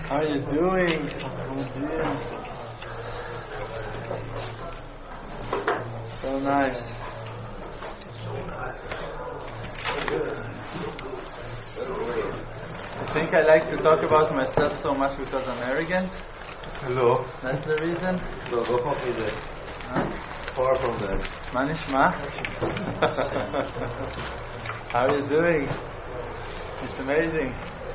How are you doing? So nice. I think I like to talk about myself so much because I'm arrogant. Hello. That's the reason. No, go from that. Far from that. מה נשמע? How are you doing? It's amazing.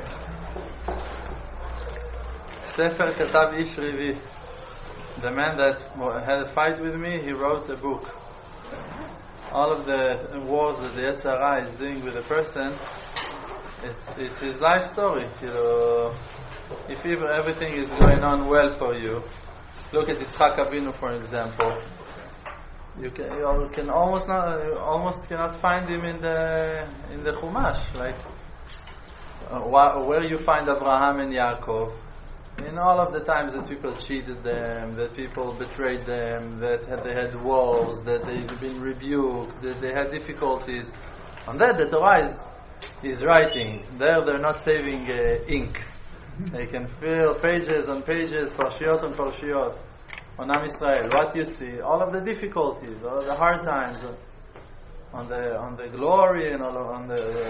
ספר כתב איש ריבי. The man that had a fight with me, he wrote a book. All of the wars that the Yetzer Hara is doing with a person, it's his life story. You know, if everything is going on well for you, look at Yitzchak Avinu, for example. You can almost cannot find him in the Chumash. Like where you find Abraham and Yaakov. In all of the times that people cheated them, that people betrayed them, that they had wars, that they've been rebuked, that they had difficulties. On that, the Torah is writing. There, they're not saving ink. They can fill pages on pages, parshiyot on parshiyot. On Am Yisrael, what you see, all of the difficulties, all of the hard times, on the glory and on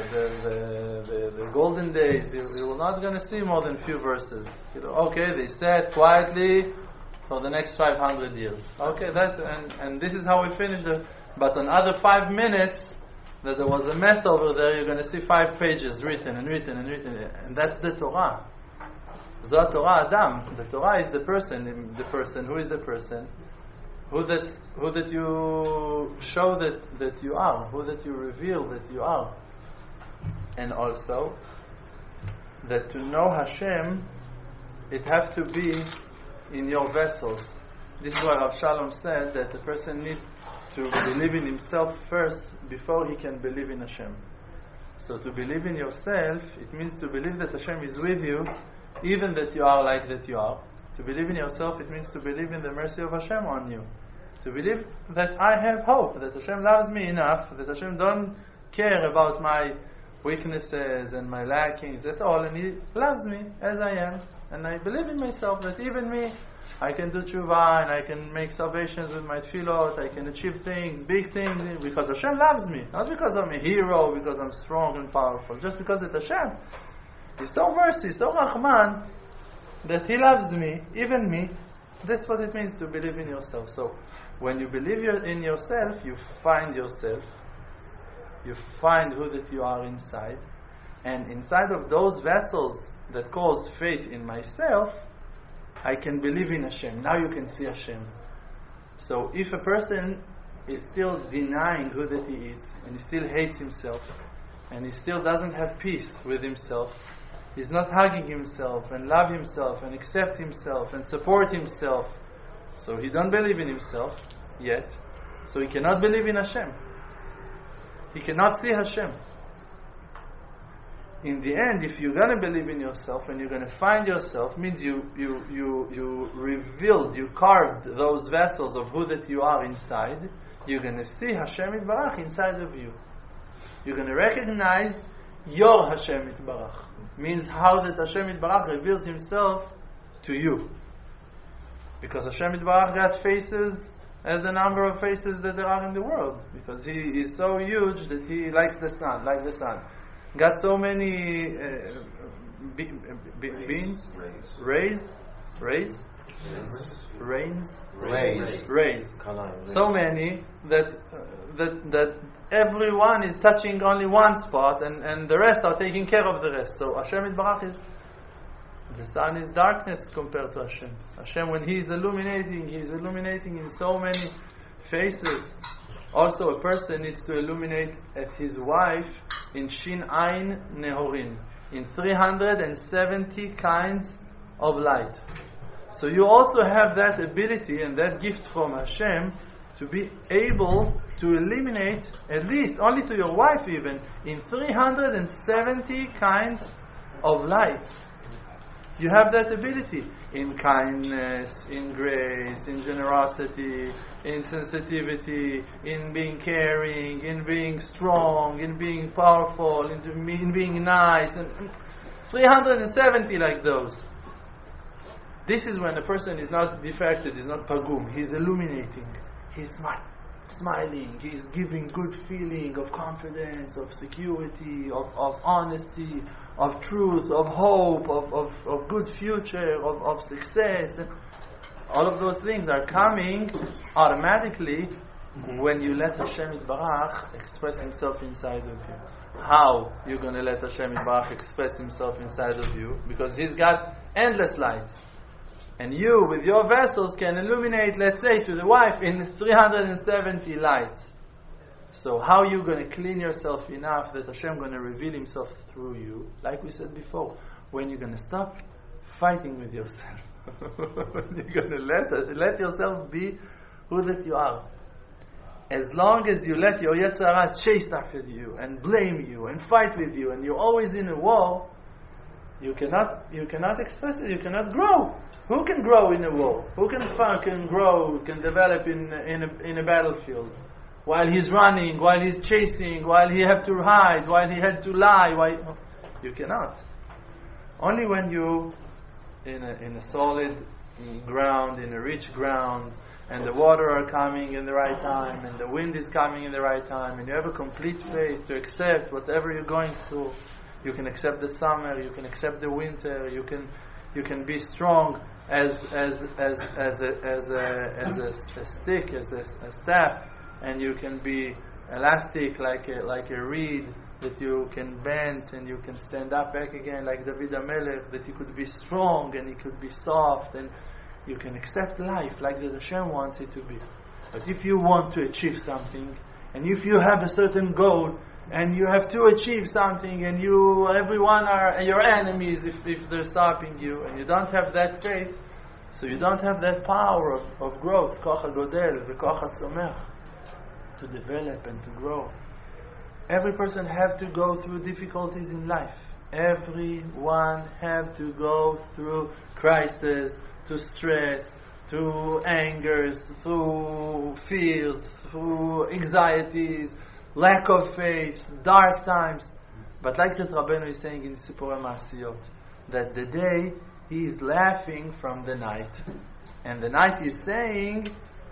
the golden days, you're not going to see more than few verses. Okay, they sat quietly for the next 500 years. Okay, and this is how we finished it. But on other 5 minutes, that there was a mess over there, you're going to see 5 pages written, and that's the Torah. Zot Torah Adam. The Torah is the person. Who is the person? Who that you show that you are, who that you reveal that you are. And also that to know Hashem, it has to be in your vessels. This is why Rav Shalom said that the person needs to believe in himself first before he can believe in Hashem. So to believe in yourself, it means to believe that Hashem is with you, even that you are like that you are. To believe in yourself, it means to believe in the mercy of Hashem on you. To believe that I have hope, that Hashem loves me enough, that Hashem don't care about my weaknesses and my lackings at all, and He loves me as I am. And I believe in myself that even me, I can do tshuva, and I can make salvations with my tefillot, I can achieve things, big things, because Hashem loves me. Not because I'm a hero, because I'm strong and powerful, just because that Hashem is so mercy, so Rahman, that He loves me, even me. That's what it means to believe in yourself. So, when you believe in yourself, you find yourself. You find who that you are inside. And inside of those vessels that cause faith in myself, I can believe in Hashem. Now you can see Hashem. So if a person is still denying who that he is, and he still hates himself, and he still doesn't have peace with himself, he's not hugging himself, and love himself, and accept himself, and support himself, so he don't believe in himself yet. So he cannot believe in Hashem. He cannot see Hashem. In the end, if you're going to believe in yourself and you're going to find yourself, means you revealed, you carved those vessels of who that you are inside. You're going to see Hashem Yitbarach inside of you. You're going to recognize your Hashem Yitbarach. Means how that Hashem Yitbarach reveals Himself to you. Because Hashem Yitbarach got faces as the number of faces that there are in the world. Because He is so huge that He likes the sun, like the sun. Got so many beams, rays, so many that everyone is touching only one spot, and the rest are taking care of the rest. So Hashem Yitbarach is, the sun is darkness compared to Hashem. Hashem, when He is illuminating in so many faces. Also, a person needs to illuminate at his wife in Shin Ayin Nehorin, in 370 kinds of light. So you also have that ability and that gift from Hashem to be able to illuminate, at least only to your wife even, in 370 kinds of light. You have that ability in kindness, in grace, in generosity, in sensitivity, in being caring, in being strong, in being powerful, in being nice, and 370 like those. This is when a person is not defected, is not pagum. He's illuminating. He's smiling. He's giving good feeling of confidence, of security, of honesty, of truth, of hope, of good future, of success. And all of those things are coming automatically when you let Hashem Yitbarach express Himself inside of you. How you're going to let Hashem Yitbarach express Himself inside of you? Because He's got endless lights. And you, with your vessels, can illuminate, let's say, to the wife in 370 lights. So how are you going to clean yourself enough that Hashem is going to reveal Himself through you? Like we said before, when you're going to stop fighting with yourself. When you're going to let yourself be who that you are. As long as you let your Yetzer Hara chase after you and blame you and fight with you and you're always in a war, you cannot express it, you cannot grow. Who can grow in a war? Who can grow, can develop in a battlefield? While he's running, while he's chasing, while he had to hide, while he had to lie, you cannot. Only when you in a solid ground, in a rich ground, and the water are coming in the right time, and the wind is coming in the right time, and you have a complete faith to accept whatever you're going through. You can accept the summer, you can accept the winter, you can be strong as a stick, as a staff, and you can be elastic like a reed that you can bend and you can stand up back again like David HaMelech, that you could be strong and you could be soft and you can accept life like that Hashem wants it to be. But if you want to achieve something, and if you have a certain goal, and you have to achieve something, and everyone are your enemies if they're stopping you, and you don't have that faith, so you don't have that power of growth, koach hagodel, v'koach hatzomech, to develop and to grow. Every person have to go through difficulties in life. Everyone have to go through crisis, to stress, through angers, through fears, through anxieties, lack of faith, dark times. But like that Rabbeinu is saying in Sipurei Maasiyot, that the day he is laughing from the night. And the night is saying,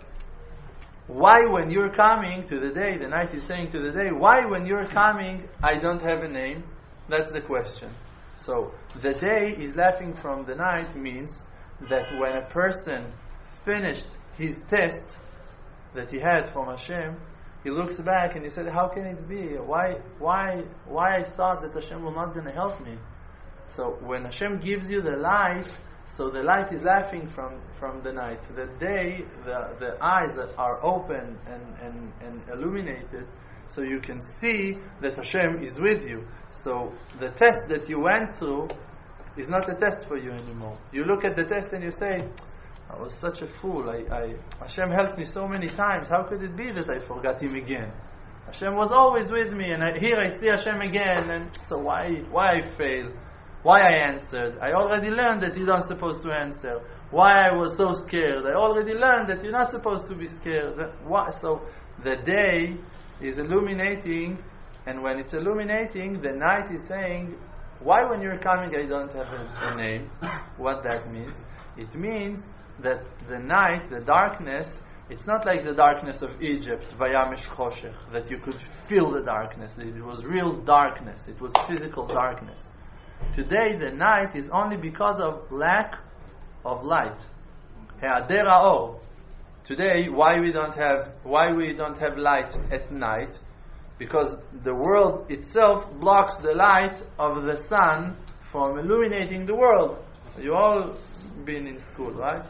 why when you're coming to the day, the night is saying to the day, why when you're coming, I don't have a name? That's the question. So, the day is laughing from the night means that when a person finished his test that he had from Hashem, he looks back and he said, how can it be? Why I thought that Hashem was not going to help me? So when Hashem gives you the light, so the light is laughing from the night. The day, the eyes are open and illuminated, so you can see that Hashem is with you. So the test that you went through is not a test for you anymore. You look at the test and you say, I was such a fool. Hashem helped me so many times. How could it be that I forgot Him again? Hashem was always with me, and here I see Hashem again. And so why I failed? Why I answered? I already learned that you're not supposed to answer. Why I was so scared? I already learned that you're not supposed to be scared. Why? So the day is illuminating, and when it's illuminating, the night is saying, why when you're coming I don't have a name? What that means? It means that the night, the darkness, it's not like the darkness of Egypt, Vayamesh Choshech, that you could feel the darkness. It was real darkness. It was physical darkness. Today, the night is only because of lack of light. He'ader ha'or. Today, why we don't have light at night? Because the world itself blocks the light of the sun from illuminating the world. You all been in school, right?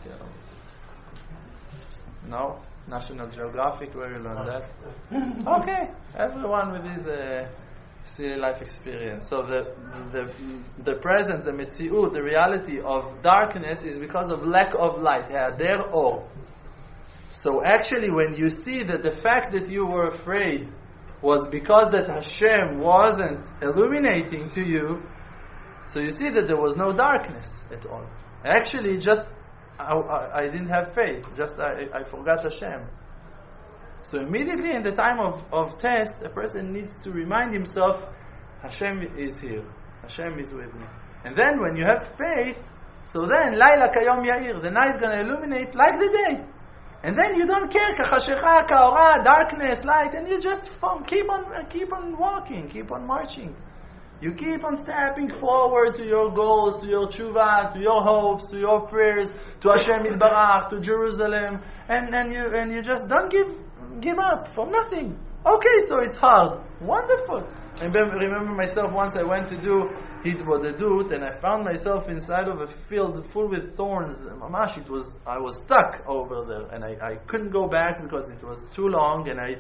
No? National Geographic, where you learn that? Okay, everyone with his silly life experience. So the presence, the metziut, the reality of darkness is because of lack of light. He'ader or. So actually, when you see that the fact that you were afraid was because that Hashem wasn't illuminating to you, so you see that there was no darkness at all. Actually, just I didn't have faith. Just I forgot Hashem. So immediately in the time of test, a person needs to remind himself, Hashem is here. Hashem is with me. And then when you have faith, So then, Laila kayom yair, the night is going to illuminate like the day. And then you don't care, kachashecha, kaora, darkness, light, and you just keep on walking, keep on marching. You keep on stepping forward to your goals, to your tshuva, to your hopes, to your prayers, to Hashem Yitbarach, to Jerusalem, and you just don't give up for nothing. Okay, so it's hard. Wonderful. I remember myself once I went to do Hitbodedut, and I found myself inside of a field full with thorns. Mamash, I was stuck over there, and I couldn't go back because it was too long, and I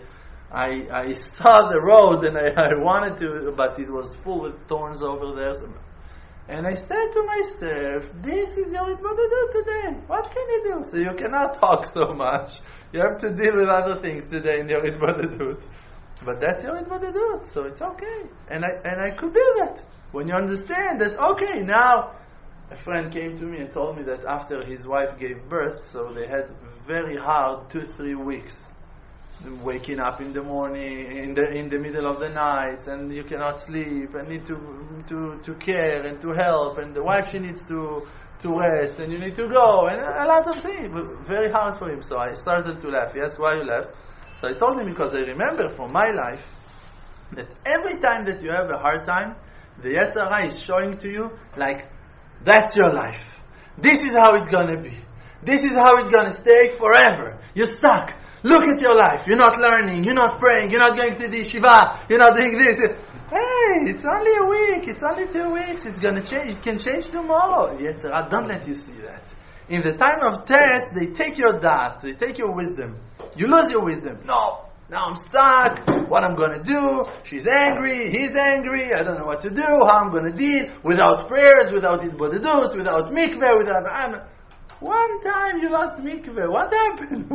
saw the road, and I wanted to, but it was full with thorns over there. And I said to myself, this is your Hitbodedut today. What can you do? So you cannot talk so much. You have to deal with other things today in your Hitbodedut. But that's your Hitbodedut, so it's okay. And I could do that. When you understand that, okay, now a friend came to me and told me that after his wife gave birth, so they had very hard 2-3 weeks. Waking up in the morning, in the middle of the night, and you cannot sleep, and need to care and to help, and the wife, she needs to rest, and you need to go, and a lot of things. Very hard for him. So I started to laugh. He asked, why you laugh? So I told him, because I remember from my life that every time that you have a hard time, the Yetzer Hara is showing to you, like, that's your life. This is how it's going to be. This is how it's going to stay forever. You're stuck. Look at your life. You're not learning. You're not praying. You're not going to the yeshiva. You're not doing this. Hey, it's only a week. It's only 2 weeks. It's going to change. It can change tomorrow. Yetzer Hara, don't let you see that. In the time of test, they take your da'at. They take your wisdom. You lose your wisdom. No. Now I'm stuck. What I'm going to do? She's angry. He's angry. I don't know what to do. How I'm going to deal without prayers, without Hitbodedut, without mikveh, without... One time you lost mikveh. What happened?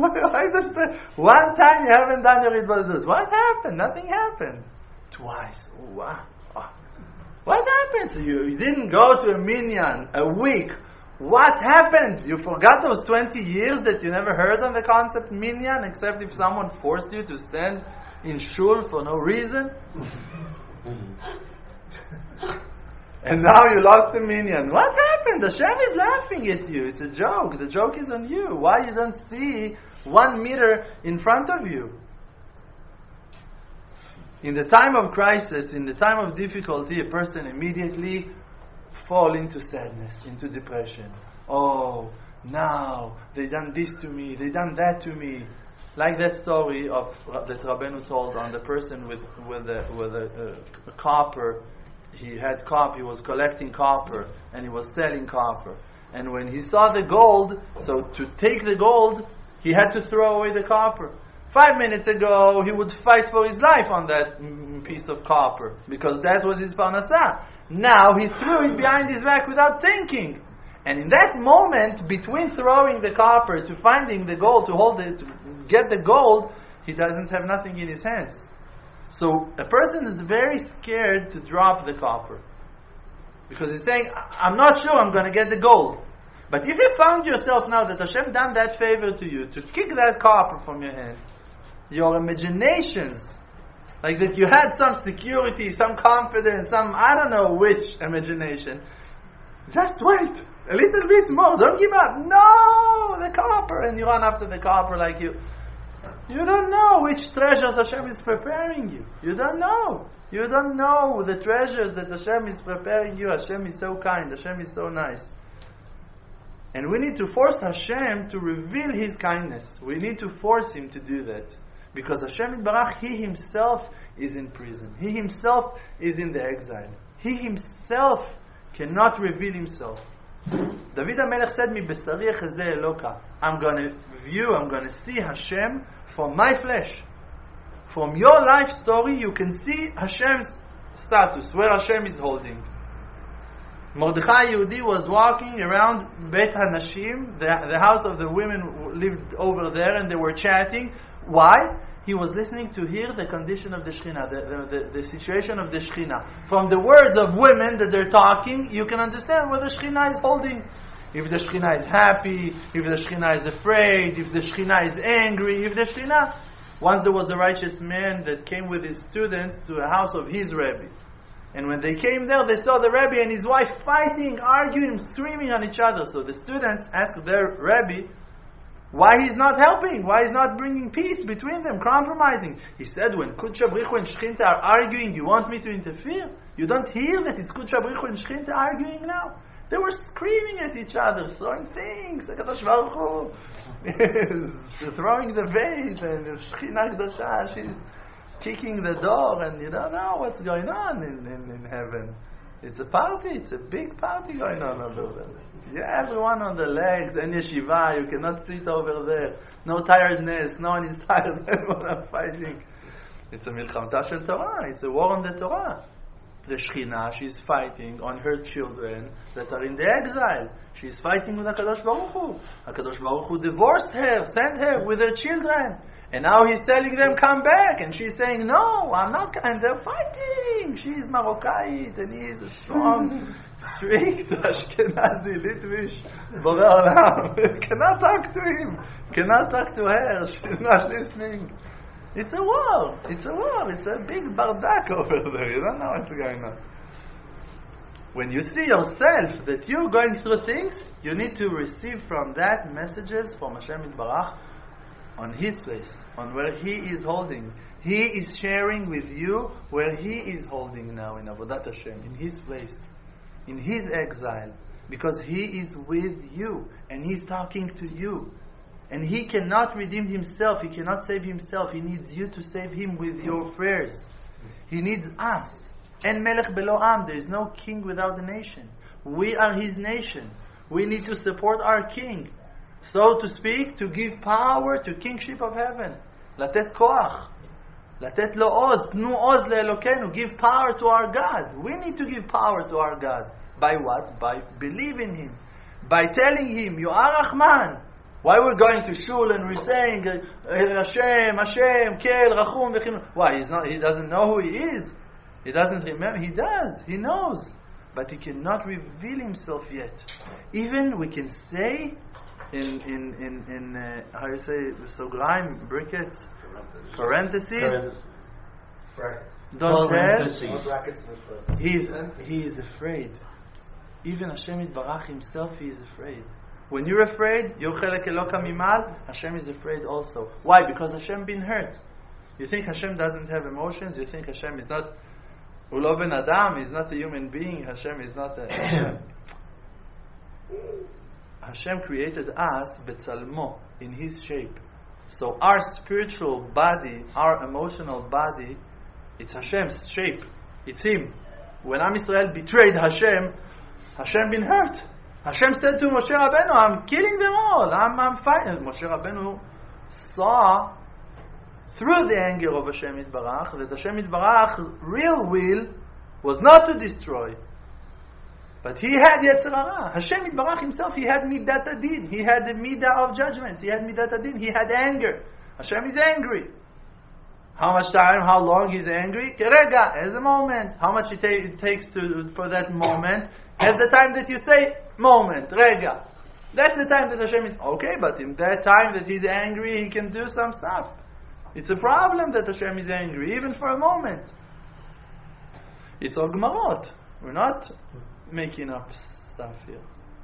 One time you haven't done your Hitbodedut. What happened? Nothing happened. Twice. Ooh, wow. What happened? So you didn't go to a minyan a week. What happened? You forgot those 20 years that you never heard of the concept minyan, except if someone forced you to stand in shul for no reason? And now you lost the minyan. What happened? Hashem is laughing at you. It's a joke. The joke is on you. Why you don't see 1 meter in front of you? In the time of crisis, in the time of difficulty, a person immediately fall into sadness, into depression. Oh, now they done this to me, they done that to me. Like that story that Rabbeinu told on the person with a copper. He had copper, he was collecting copper, and he was selling copper. And when he saw the gold, so to take the gold, he had to throw away the copper. 5 minutes ago, he would fight for his life on that piece of copper, because that was his parnasah. Now he threw it behind his back without thinking. And in that moment, between throwing the copper to finding the gold, to hold it, to get the gold, he doesn't have nothing in his hands. So a person is very scared to drop the copper, because he's saying, I'm not sure I'm going to get the gold. But if you found yourself now that Hashem done that favor to you, to kick that copper from your hand, your imaginations, like that you had some security, some confidence, some I don't know which imagination, just wait a little bit more, don't give up. No, the copper, and you run after the copper like you don't know which treasures Hashem is preparing you. You don't know the treasures that Hashem is preparing you. Hashem is so kind, Hashem is so nice. And we need to force Hashem to reveal His kindness. We need to force Him to do that. Because Hashem Yitbarach, He Himself is in prison. He Himself is in the exile. He Himself cannot reveal Himself. David HaMelech said, Mi besari echazeh Eloka. I'm going to see Hashem from my flesh. From your life story, you can see Hashem's status, where Hashem is holding. Mordechai Yehudi was walking around Beit HaNashim, the house of the women who lived over there, and they were chatting. Why? He was listening to hear the condition of the Shekhinah, the situation of the Shekhinah. From the words of women that they're talking, you can understand what the Shekhinah is holding. If the Shekhinah is happy, if the Shekhinah is afraid, if the Shekhinah is angry, if the Shekhinah... Once there was a righteous man that came with his students to a house of his Rebbe. And when they came there, they saw the Rebbe and his wife fighting, arguing, screaming on each other. So the students asked their Rebbe why he's not helping, why he's not bringing peace between them, compromising. He said, when Kudsha Brichu and Shechinta are arguing, you want me to interfere? You don't hear that it's Kudsha Brichu and Shechinta arguing now? They were screaming at each other, throwing things. HaKadosh Baruch Hu is throwing the vase, and Shechina Kedosha, she's kicking the door, and you don't know what's going on in heaven. It's a party, it's a big party going on over there. Yeah, everyone on the legs, and yeshiva, you cannot sit over there. No tiredness, no one is tired, everyone are fighting. It's a milchamta shel Torah, it's a war on the Torah. The Shechina, she's fighting on her children that are in the exile. She's fighting with HaKadosh Baruch Hu. HaKadosh Baruch Hu divorced her, sent her with her children. And now he's telling them, come back. And she's saying, no, I'm not. And they're fighting. She's Maroccait, and he's a strong, strict, Ashkenazi, Litvish, Borei Olam. Cannot talk to him. Cannot talk to her. She's not listening. It's a war. It's a war. It's a big bardak over there. You don't know what's going on. When you see yourself that you're going through things, you need to receive from that messages from Hashem Yitbarach on His place, on where He is holding. He is sharing with you where He is holding now in Avodat Hashem, in His place, in His exile, because He is with you and He's talking to you. And He cannot redeem Himself, He cannot save Himself. He needs you to save Him with your prayers. He needs us. En melech belo am, there is no king without a nation. We are His nation. We need to support our king, so to speak, to give power to kingship of heaven. Latet koach, latet lo oz, tnu oz le'elokenu, give power to our God. We need to give power to our God. By what? By believing Him. By telling Him, you are Rahman. Why we're going to shul and we're saying Hashem, Hashem, Kel, Rachum, Vechim? Why? He doesn't know who He is. He doesn't remember. He does. He knows. But He cannot reveal Himself yet. Even we can say in how you say, Sograim, brackets, parentheses. Don't tell. He is afraid. Even Hashem Yitbarach Himself, He is afraid. When you're afraid, Yochelek Eloka Mimal, Hashem is afraid also. Why? Because Hashem been hurt. You think Hashem doesn't have emotions? You think Hashem is not Ulo Ben Adam? He's not a human being. Hashem is not a Hashem created us Betzalmo, in His shape. So our spiritual body, our emotional body, it's Hashem's shape. It's Him. When Am Yisrael betrayed Hashem, Hashem been hurt. Hashem said to Moshe Rabbeinu, I'm killing them all. I'm fighting. Moshe Rabbeinu saw through the anger of Hashem Yitbarach that Hashem Yitbarach's real will was not to destroy. But he had Yetzer Hara. Hashem Yitbarach Himself, He had Midat Adin. He had the Midah of judgments. He had Midat Adin. He had anger. Hashem is angry. How much time, how long He's angry? Kerega, as a moment. How much it takes for that moment? As the time that you say, moment, rega. That's the time that Hashem is, okay, but in that time that He's angry, He can do some stuff. It's a problem that Hashem is angry, even for a moment. It's all Gemarot. We're not making up stuff here.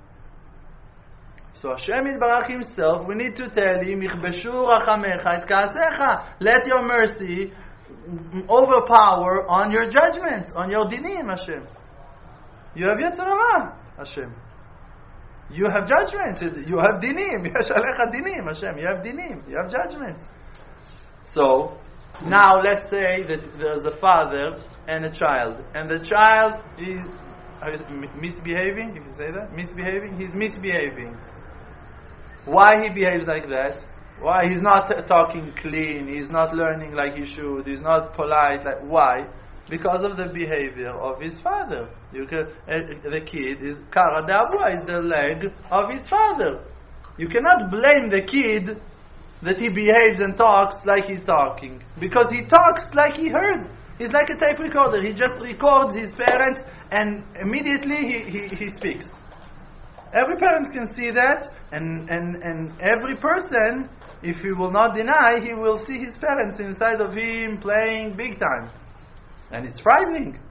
So Hashem Yitbarach Himself, we need to tell Him, Yichbeshu rachamecha et ka'asecha. Let your mercy overpower on your judgments, on your dinim, Hashem. You have Yetzer Hara, Hashem. You have judgments. You have dinim. Yesh alecha dinim, Hashem. You have dinim. You have judgments. So, now let's say that there's a father and a child. And the child is misbehaving, you can say that? Misbehaving? He's misbehaving. Why he behaves like that? Why? He's not talking clean. He's not learning like he should. He's not polite. Why? Because of the behavior of his father. The kid is Kara Dabua, is the leg of his father. You cannot blame the kid that he behaves and talks like he's talking, because he talks like he heard. He's like a tape recorder. He just records his parents and immediately he speaks. Every parent can see that, and every person, if he will not deny, he will see his parents inside of him playing big time. And it's frightening.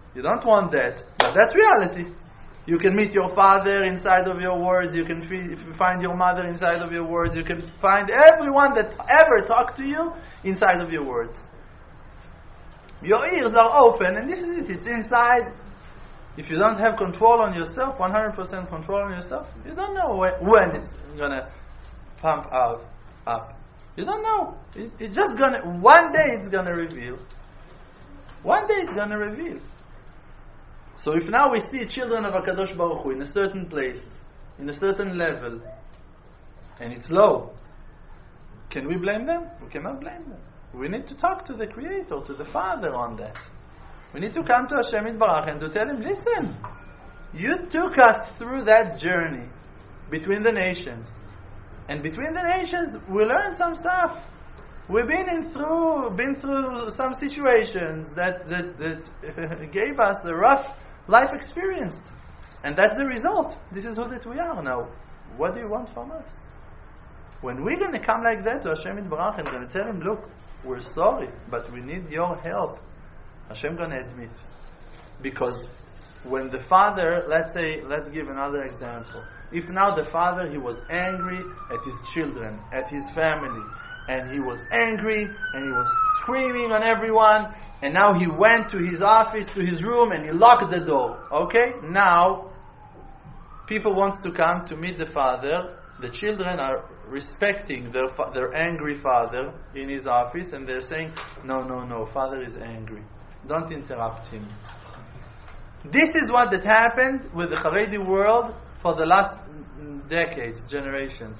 You don't want that, but that's reality. You can meet your father inside of your words. You can find your mother inside of your words. You can find everyone that ever talked to you inside of your words. Your ears are open, and this is it. It's inside. If you don't have control on yourself, 100% control on yourself, you don't know when it's gonna pump out up. You don't know. It's just gonna. One day it's gonna reveal. One day it's gonna reveal. So if now we see children of HaKadosh Baruch Hu in a certain place, in a certain level, and it's low, can we blame them? We cannot blame them. We need to talk to the Creator, to the Father on that. We need to come to Hashem Yitbarach and to tell Him, listen, you took us through that journey between the nations. And between the nations, we learned some stuff. We've been through some situations that gave us a rough life experience. And that's the result. This is who that we are now. What do you want from us? When we're going to come like that to Hashem Yitbarach and going to tell Him, look, we're sorry, but we need your help, Hashem going to admit. Because when the father, let's give another example. If now the father, he was angry at his children, at his family, and he was angry, and he was screaming on everyone, and now he went to his office, to his room, and he locked the door. Okay? Now, people wants to come to meet the father. The children are respecting their angry father in his office, and they're saying, no, father is angry. Don't interrupt him. This is what that happened with the Haredi world for the last decades, generations.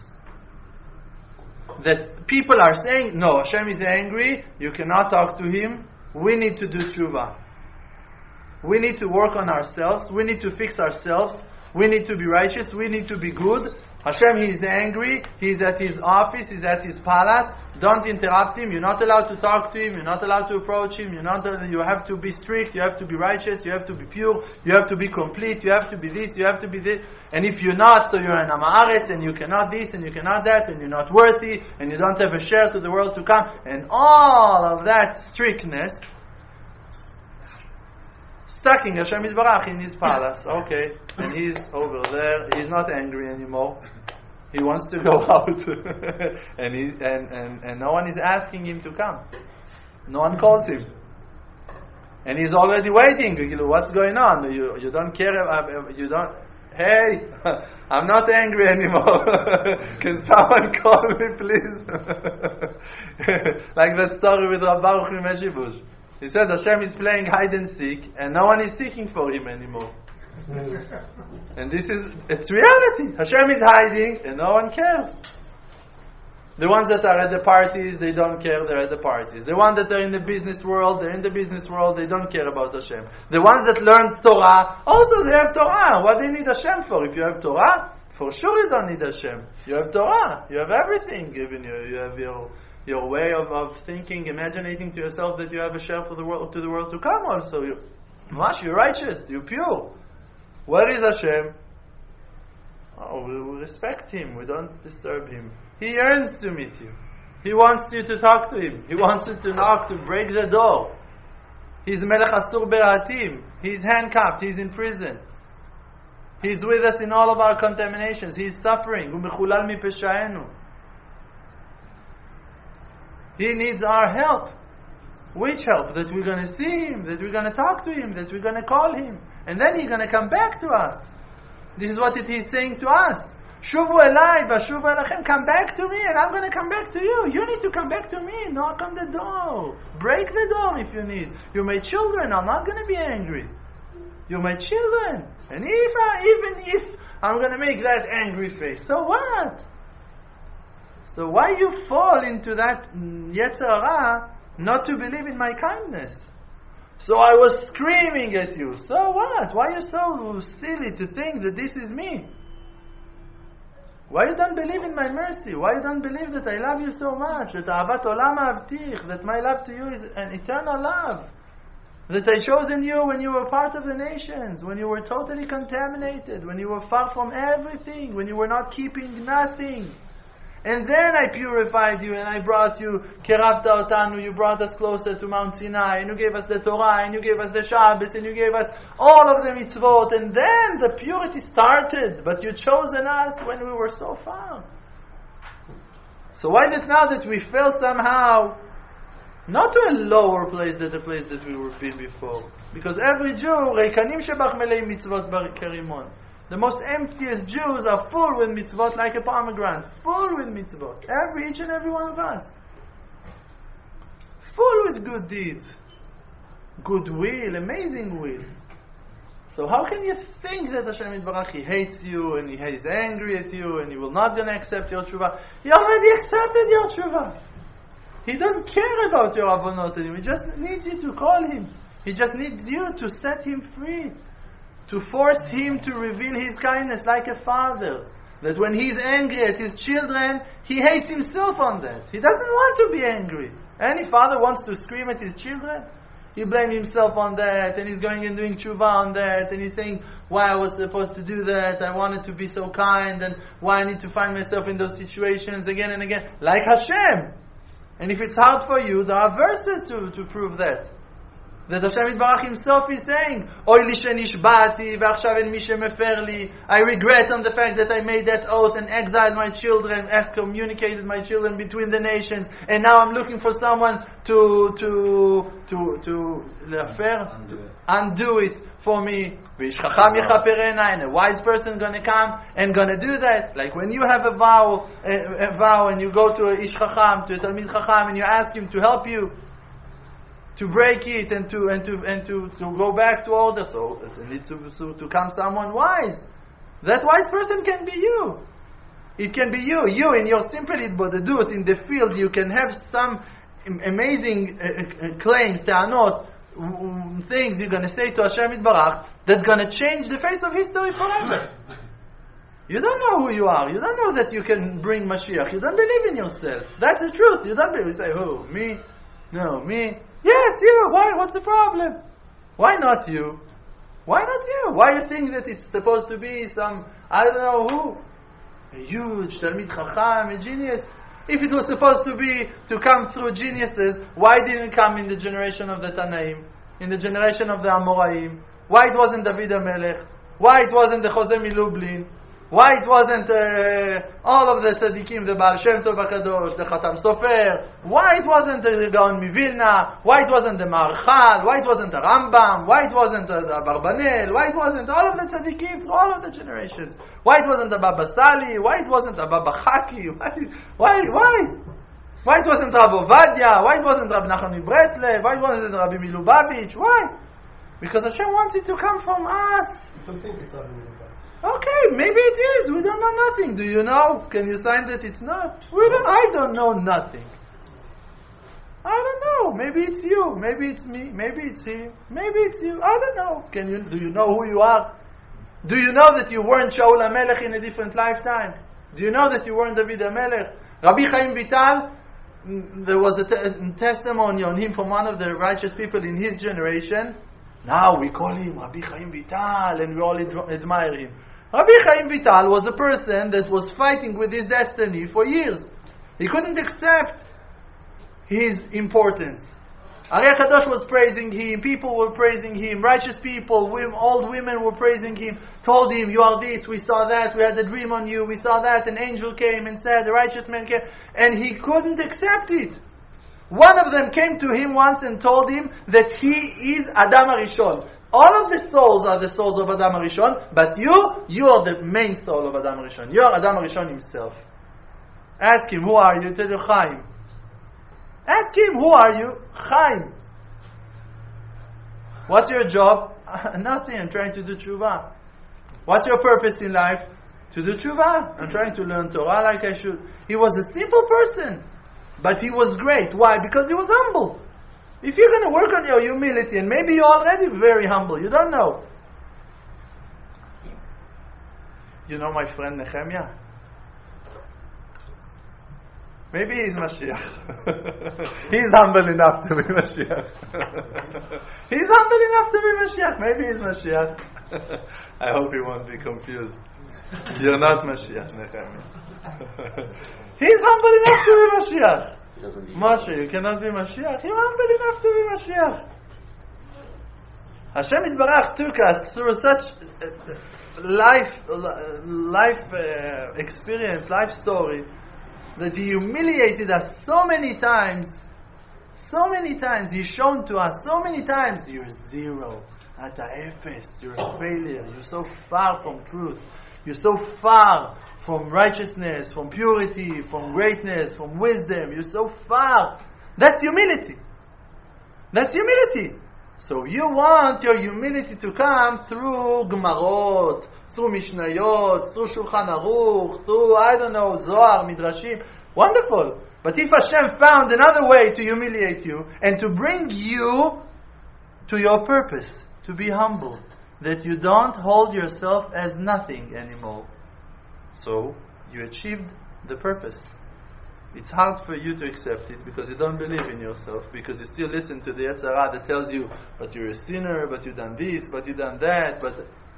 That people are saying, no, Hashem is angry, you cannot talk to Him, we need to do tshuva. We need to work on ourselves, we need to fix ourselves, we need to be righteous, we need to be good. Hashem, He is angry, He's at His office, He's at His palace, don't interrupt Him, you're not allowed to talk to Him, you're not allowed to approach Him, you have to be strict, you have to be righteous, you have to be pure, you have to be complete, you have to be this, you have to be this, and if you're not, so you're an Am Haaretz, and you cannot this, and you cannot that, and you're not worthy, and you don't have a share to the world to come, and all of that strictness, stacking Hashem Yitbarach in His palace, okay, and He's over there, He's not angry anymore, He wants to go out, and no one is asking Him to come, no one calls Him, and He's already waiting. What's going on? You don't care, you don't, hey, I'm not angry anymore, can someone call me please? Like that story with Rav Baruch Meshibuz. He said Hashem is playing hide and seek, and no one is seeking for Him anymore. And it's reality. Hashem is hiding, and no one cares. The ones that are at the parties, they don't care, they're at the parties. The ones that are in the business world, they're in the business world, they don't care about Hashem. The ones that learn Torah, also they have Torah. What do they need Hashem for? If you have Torah, for sure you don't need Hashem. You have Torah, you have everything given you. You have your way of thinking, imagining to yourself that you have a share for the world to come also. You're righteous, you're pure. Where is Hashem? Oh, we respect Him, we don't disturb Him. He yearns to meet you. He wants you to talk to Him. He wants you to knock, to break the door. He's Melech Asur Beratim. He's handcuffed, He's in prison. He's with us in all of our contaminations. He's suffering. Umechulal mi peshaenu. He needs our help. Which help? That we're going to see Him, that we're going to talk to Him, that we're going to call Him. And then He's going to come back to us. This is what He's saying to us. Shuvu elai vashuvu elachem. Come back to me and I'm going to come back to you. You need to come back to me. Knock on the door. Break the door if you need. You're my children. I'm not going to be angry. You're my children. And even if I'm going to make that angry face, so what? So why you fall into that Yetzer Hara not to believe in my kindness? So I was screaming at you. So what? Why are you so silly to think that this is me? Why you don't believe in my mercy? Why you don't believe that I love you so much? That Ahavat Olam Avtich, that my love to you is an eternal love. That I chosen you when you were part of the nations, when you were totally contaminated, when you were far from everything, when you were not keeping nothing. And then I purified you and I brought you, Kerabta Otanu, you brought us closer to Mount Sinai, and you gave us the Torah, and you gave us the Shabbos, and you gave us all of the mitzvot, and then the purity started, but you chosen us when we were so far. So why is it now that we fell somehow not to a lower place than the place that we were been before? Because every Jew, Reikanim Shebach Melei Mitzvot Kerimon. The most emptiest Jews are full with mitzvot like a pomegranate. Full with mitzvot. Each and every one of us. Full with good deeds. Goodwill, amazing will. So how can you think that Hashem Yitbarach, He hates you and He's angry at you and He will not going to accept your tshuva? He already accepted your tshuva. He doesn't care about your avonot anymore. He just needs you to call Him. He just needs you to set Him free. To force Him to reveal His kindness like a father. That when He's angry at His children, He hates Himself on that. He doesn't want to be angry. Any father wants to scream at his children? He blames himself on that, and he's going and doing tshuva on that, and he's saying, why I was supposed to do that, I wanted to be so kind, and why I need to find myself in those situations again and again. Like Hashem. And if it's hard for you, there are verses to prove that. That Hashem Yitbarach Himself is saying, Oy li shenishbati ve'achshav en mi shemefer li. I regret on the fact that I made that oath and exiled my children, excommunicated my children between the nations, and now I'm looking for someone to undo it for me. V'ishchacham yechaper einayin. A wise person gonna come and gonna do that. Like when you have a vow and you go to a ish chacham, to a talmid chacham, and you ask him to help you to break it and to go back to order. So it needs to come someone wise. That wise person can be you. It can be you. You in your simple hitbodedut in the field, you can have some amazing claims, ta'anot, things you're going to say to Hashem Yitbarach that's going to change the face of history forever. You don't know who you are. You don't know that you can bring Mashiach. You don't believe in yourself. That's the truth. You don't believe. You say, who? Me? No, me? Yes, you. Why? What's the problem? Why not you? Why not you? Why you think that it's supposed to be some, I don't know who, a huge Talmid Chacham, a genius? If it was supposed to be to come through geniuses, why didn't it come in the generation of the Tanaim, in the generation of the Amoraim? Why it wasn't David HaMelech? Why it wasn't the Jose Milublin? Why it wasn't all of the tzaddikim, the Baal Shem Tov HaKadosh, the Chatam Sofer? Why it wasn't the Gaon Mivilna? Why it wasn't the Maharchal? Why it wasn't the Rambam? Why it wasn't the Abarbanel? Why it wasn't all of the tzaddikim through all of the generations? Why it wasn't the Baba Sali? Why it wasn't the Baba Chaki? Why it wasn't Rav Ovadia? Why it wasn't Rabbi Nachman Breslev? Why it wasn't Rabbi Milubavitch? Why? Because Hashem wants it to come from us. I don't think it's Rabbi Milubavitch. Okay, maybe it is. We don't know nothing. Do you know? Can you sign that it's not? I don't know nothing. I don't know. Maybe it's you. Maybe it's me. Maybe it's him. Maybe it's you. I don't know. Do you know who you are? Do you know that you weren't Shaul HaMelech in a different lifetime? Do you know that you weren't David HaMelech? Rabbi Chaim Vital, there was a testimony on him from one of the righteous people in his generation. Now we call him Rabbi Chaim Vital and we all admire him. Rabbi Chaim Vital was a person that was fighting with his destiny for years. He couldn't accept his importance. Ari Kadosh was praising him, people were praising him, righteous people, old women were praising him, told him, you are this, we saw that, we had a dream on you, we saw that, an angel came and said, a righteous man came, and he couldn't accept it. One of them came to him once and told him that he is Adam HaRishon. All of the souls are the souls of Adam HaRishon, but you are the main soul of Adam HaRishon. You are Adam HaRishon himself. Ask him, who are you? Tell you, Chaim. Ask him, who are you? Chaim. What's your job? Nothing, I'm trying to do tshuva. What's your purpose in life? To do tshuva. I'm trying to learn Torah like I should. He was a simple person, but he was great. Why? Because he was humble. If you're going to work on your humility, and maybe you're already very humble, you don't know. You know my friend Nehemiah? Maybe he's Mashiach. He's humble enough to be Mashiach. He's humble enough to be Mashiach. Maybe he's Mashiach. I hope he won't be confused. You're not Mashiach, Nehemiah. He's humble enough to be Mashiach. Moshe, you cannot be Mashiach. You're humble enough to be Mashiach. Hashem Yitbarach took us through such life experience, life story, that He humiliated us so many times. So many times He's shown to us, so many times, you're zero, ata efes, you're a failure, you're so far from truth, you're so far from righteousness, from purity, from greatness, from wisdom, you're so far. That's humility. That's humility. So you want your humility to come through Gemarot, through Mishnayot, through Shulchan Aruch, through, I don't know, Zohar, Midrashim. Wonderful. But if Hashem found another way to humiliate you and to bring you to your purpose, to be humble, that you don't hold yourself as nothing anymore, so you achieved the purpose. It's hard for you to accept it because you don't believe in yourself, because you still listen to the Yetzer Hara that tells you, but you're a sinner, but you've done this, but you've done that, but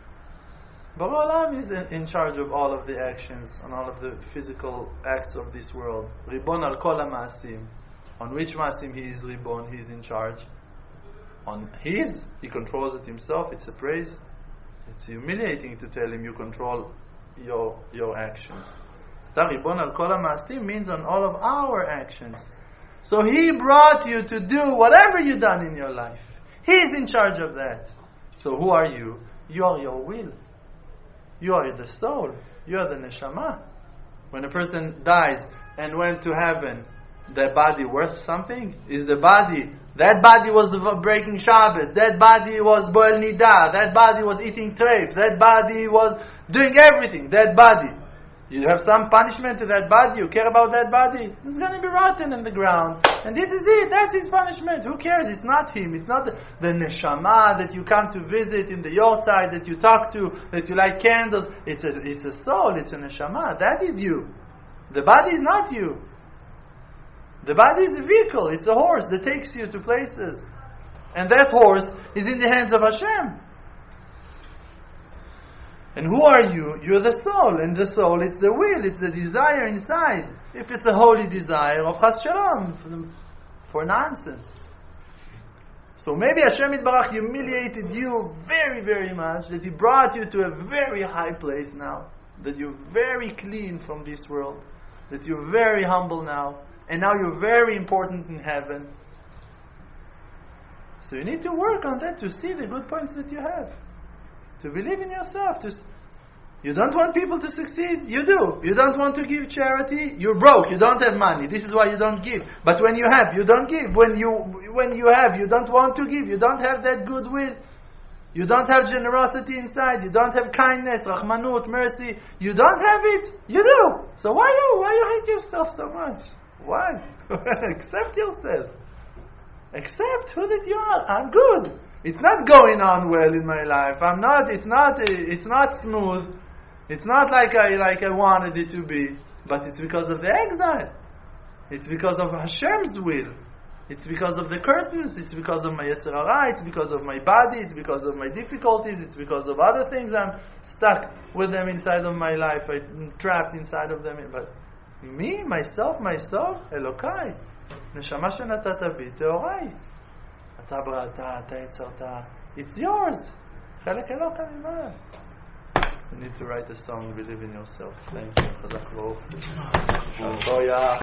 Borei Olam is in charge of all of the actions and all of the physical acts of this world. Ribon al kol ha'maasim. On which maasim He is Ribon, He is in charge. On His, He controls it Himself. It's a praise. It's humiliating to tell Him you control your actions. That Ribon al kol ha'maasim means on all of our actions. So He brought you to do whatever you've done in your life. He is in charge of that. So who are you? You are your will. You are the soul. You are the neshama. When a person dies and went to heaven, that body worth something? Is the body, that body was breaking Shabbos, that body was boel nida, that body was eating treif, that body was doing everything, that body. You have some punishment to that body, you care about that body? It's going to be rotten in the ground. And this is it, that's his punishment. Who cares? It's not him. It's not the neshama that you come to visit in the yortzeit, that you talk to, that you light candles. It's a soul, it's a neshama. That is you. The body is not you. The body is a vehicle, it's a horse that takes you to places. And that horse is in the hands of Hashem. And who are you? You're the soul. And the soul, it's the will, it's the desire inside. If it's a holy desire of Chas Shalom, for nonsense. So maybe Hashem Yitbarach humiliated you very, very much, that He brought you to a very high place now, that you're very clean from this world, that you're very humble now, and now you're very important in heaven. So you need to work on that to see the good points that you have. To believe in yourself. You don't want people to succeed? You do. You don't want to give charity? You're broke. You don't have money. This is why you don't give. But when you have, you don't give. When you have, you don't want to give. You don't have that goodwill. You don't have generosity inside. You don't have kindness, rahmanut, mercy. You don't have it. You do. So why you hate yourself so much? Why? Accept yourself. Accept who that you are. I'm good. It's not going on well in my life. It's not smooth. It's not like I wanted it to be. But it's because of the exile. It's because of Hashem's will. It's because of the curtains. It's because of my Yetzer Hara. It's because of my body. It's because of my difficulties. It's because of other things. I'm stuck with them inside of my life. I'm trapped inside of them. But me, myself, Elokai, Neshama shenatata bi teorai. אתה בראת, אתה יצרת, it's yours. חלק אלוקא ממעל. You need to write a song, believe in yourself. Thank you. חזק ברוך.